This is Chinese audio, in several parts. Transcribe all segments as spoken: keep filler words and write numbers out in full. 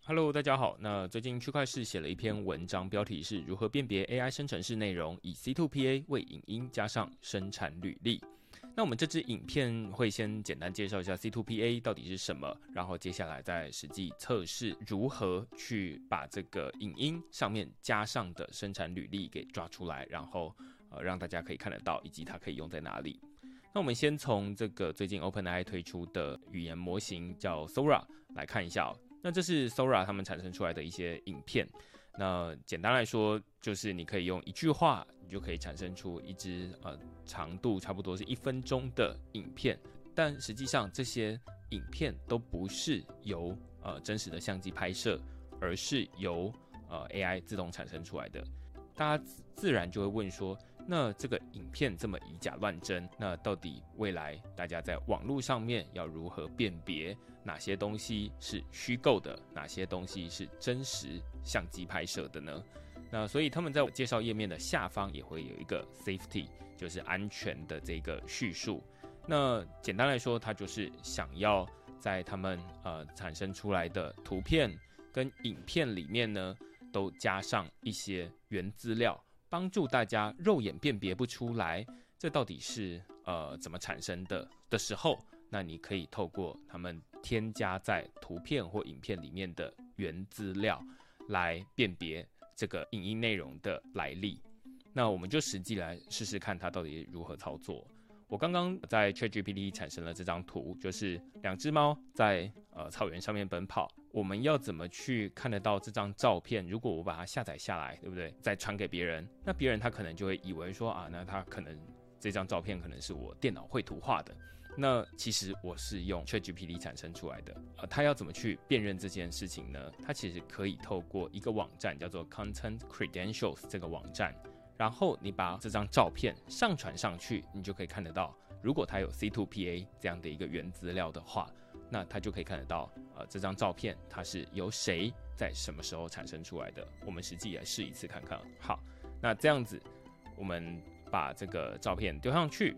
Hello， 大家好。那最近区块市写了一篇文章，标题是如何辨别 A I 生成式内容，以 C 二 P A 为影音加上生产履历。那我们这支影片会先简单介绍一下 C 二 P A 到底是什么，然后接下来再实际测试如何去把这个影音上面加上的生产履历给抓出来，然后呃让大家可以看得到，以及它可以用在哪里。那我们先从这个最近 OpenAI 推出的语言模型叫 Sora 来看一下哦。那这是 Sora 他们产生出来的一些影片。那简单来说，就是你可以用一句话，你就可以产生出一支呃长度差不多是一分钟的影片。但实际上，这些影片都不是由呃真实的相机拍摄，而是由呃 A I 自动产生出来的。大家自然就会问说，那这个影片这么以假乱真，那到底未来大家在网络上面要如何辨别哪些东西是虚构的，哪些东西是真实相机拍摄的呢？那所以他们在介绍页面的下方也会有一个 safety， 就是安全的这个叙述。那简单来说，它就是想要在他们呃产生出来的图片跟影片里面呢，都加上一些原资料，帮助大家肉眼辨别不出来这到底是呃怎么产生的的时候，那你可以透过他们添加在图片或影片里面的原资料来辨别这个影音内容的来历。那我们就实际来试试看它到底如何操作。我刚刚在 ChatGPT 产生了这张图，就是两只猫在呃草原上面奔跑。我们要怎么去看得到这张照片？如果我把它下载下来，对不对？再传给别人，那别人他可能就会以为说啊，那他可能这张照片可能是我电脑绘图画的。那其实我是用 ChatGPT 产生出来的。呃，他要怎么去辨认这件事情呢？他其实可以透过一个网站叫做 Content Credentials 这个网站。然后你把这张照片上传上去，你就可以看得到，如果它有 C 二 P A 这样的一个原资料的话，那它就可以看得到，呃，这张照片它是由谁在什么时候产生出来的。我们实际来试一次看看。好，那这样子，我们把这个照片丢上去，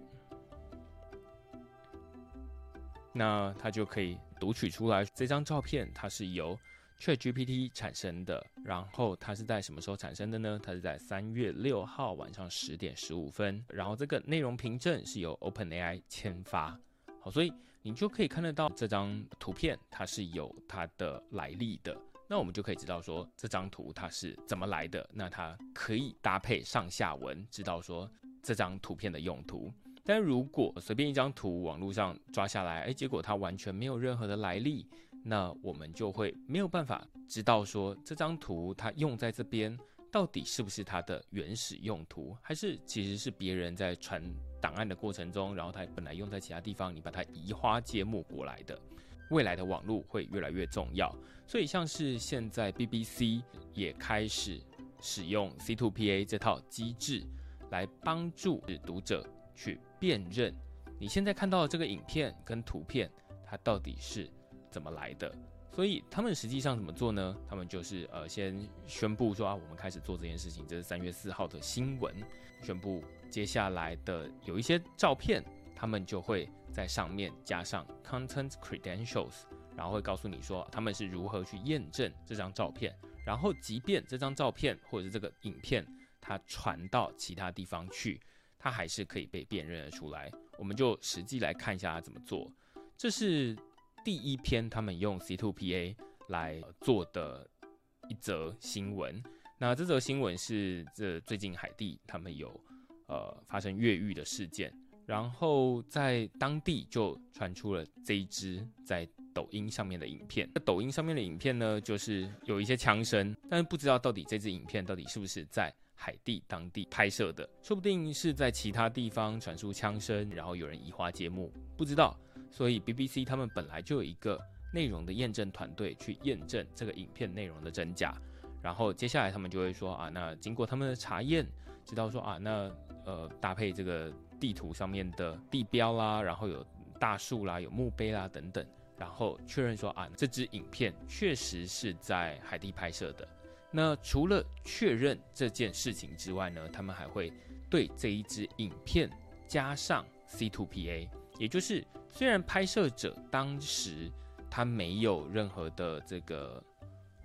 那它就可以读取出来这张照片它是由ChatGPT 产生的，然后它是在什么时候产生的呢？它是在三月六号晚上十点十五分，然后这个内容凭证是由 OpenAI 签发。好，所以你就可以看得到这张图片它是有它的来历的。那我们就可以知道说这张图它是怎么来的，那它可以搭配上下文，知道说这张图片的用途。但如果随便一张图网络上抓下来，哎，结果它完全没有任何的来历，那我们就会没有办法知道说这张图它用在这边到底是不是它的原始用途，还是其实是别人在传档案的过程中，然后它本来用在其他地方，你把它移花接木过来的。未来的网络会越来越重要，所以像是现在 B B C 也开始使用 C 二 P A 这套机制来帮助读者去辨认你现在看到的这个影片跟图片它到底是怎么来的。所以他们实际上怎么做呢？他们就是呃先宣布说啊，我们开始做这件事情，这是三月四号的新闻，宣布接下来的有一些照片，他们就会在上面加上 Content Credentials， 然后会告诉你说他们是如何去验证这张照片，然后即便这张照片或者是这个影片它传到其他地方去，它还是可以被辨认得出来。我们就实际来看一下它怎么做。这是第一篇他们用 C 二 P A 来做的一则新闻。那这则新闻是这最近海地他们有呃发生越狱的事件，然后在当地就传出了这一支在抖音上面的影片。抖音上面的影片呢，就是有一些枪声，但是不知道到底这支影片到底是不是在海地当地拍摄的，说不定是在其他地方传出枪声，然后有人移花接木，不知道。所以 B B C 他们本来就有一个内容的验证团队去验证这个影片内容的真假，然后接下来他们就会说啊，那经过他们的查验，知道说啊，那呃搭配这个地图上面的地标啦，然后有大树啦，有墓碑啦等等，然后确认说啊，这支影片确实是在海地拍摄的。那除了确认这件事情之外呢，他们还会对这一支影片加上 C 二 P A， 也就是虽然拍摄者当时他没有任何的这个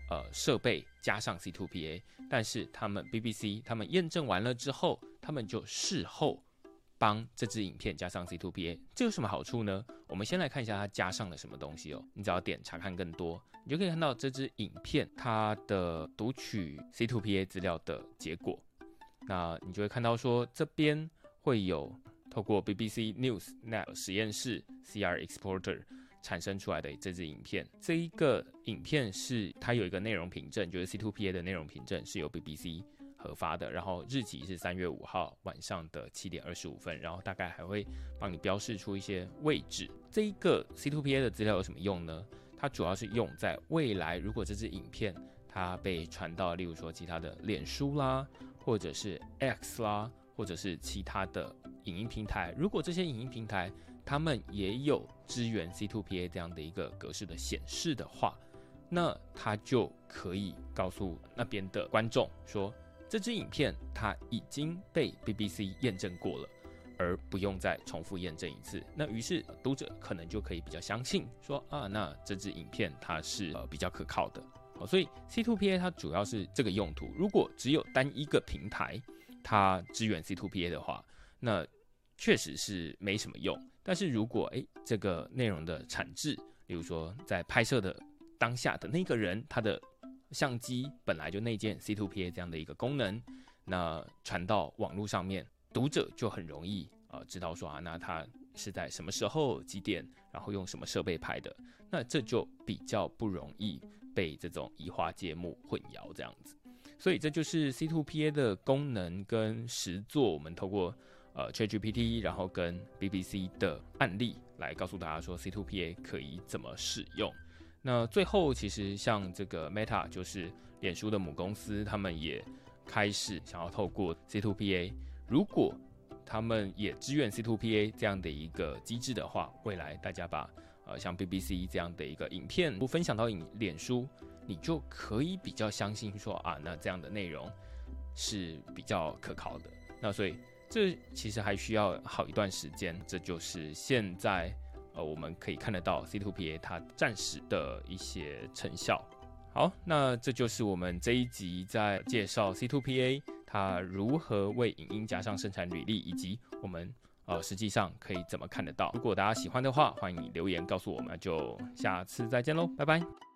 呃设备加上 C 二 P A， 但是他们 B B C 他们验证完了之后，他们就事后帮这支影片加上 C 二 P A， 这有什么好处呢？我们先来看一下它加上了什么东西哦。你只要点查看更多，你就可以看到这支影片它的读取 C 二 P A 资料的结果。那你就会看到说，这边会有透过 B B C News 实验室 C R Exporter 产生出来的这支影片。这一个影片是它有一个内容凭证，就是 C 二 P A 的内容凭证是由 B B C 核发的，然后日期是三月五号晚上的七点二十五分，然后大概还会帮你标示出一些位置。这一个 C 二 P A 的资料有什么用呢？它主要是用在未来，如果这支影片它被传到，例如说其他的脸书啦，或者是 X 啦，或者是其他的影音平台，如果这些影音平台他们也有支援 C 二 P A 这样的一个格式的显示的话，那它就可以告诉那边的观众说，这支影片它已经被 B B C 验证过了，而不用再重复验证一次。那于是读者可能就可以比较相信说啊，那这支影片它是呃比较可靠的。好，所以 C 二 P A 它主要是这个用途。如果只有单一个平台它支援 C 二 P A 的话，那确实是没什么用。但是如果诶这个内容的产制，例如说在拍摄的当下的那个人，他的相机本来就内建 C 二 P A 这样的一个功能，那传到网络上面，读者就很容易呃知道说啊，那他是在什么时候几点，然后用什么设备拍的，那这就比较不容易被这种移花接木混淆这样子。所以这就是 C 二 P A 的功能跟实作，我们透过呃 ChatGPT， 然后跟 B B C 的案例来告诉大家说 C 二 P A 可以怎么使用。那最后其实像这个 Meta 就是脸书的母公司，他们也开始想要透过 C 二 P A， 如果他们也支援 C 二 P A 这样的一个机制的话，未来大家把呃像 B B C 这样的一个影片分享到脸书，你就可以比较相信说啊，那这样的内容是比较可靠的。那所以这其实还需要好一段时间，这就是现在呃我们可以看得到 C 二 P A 它暂时的一些成效。好，那这就是我们这一集在介绍 C 二 P A 它如何为影音加上生产履历，以及我们呃实际上可以怎么看得到。如果大家喜欢的话，欢迎你留言告诉我们，就下次再见喽，拜拜。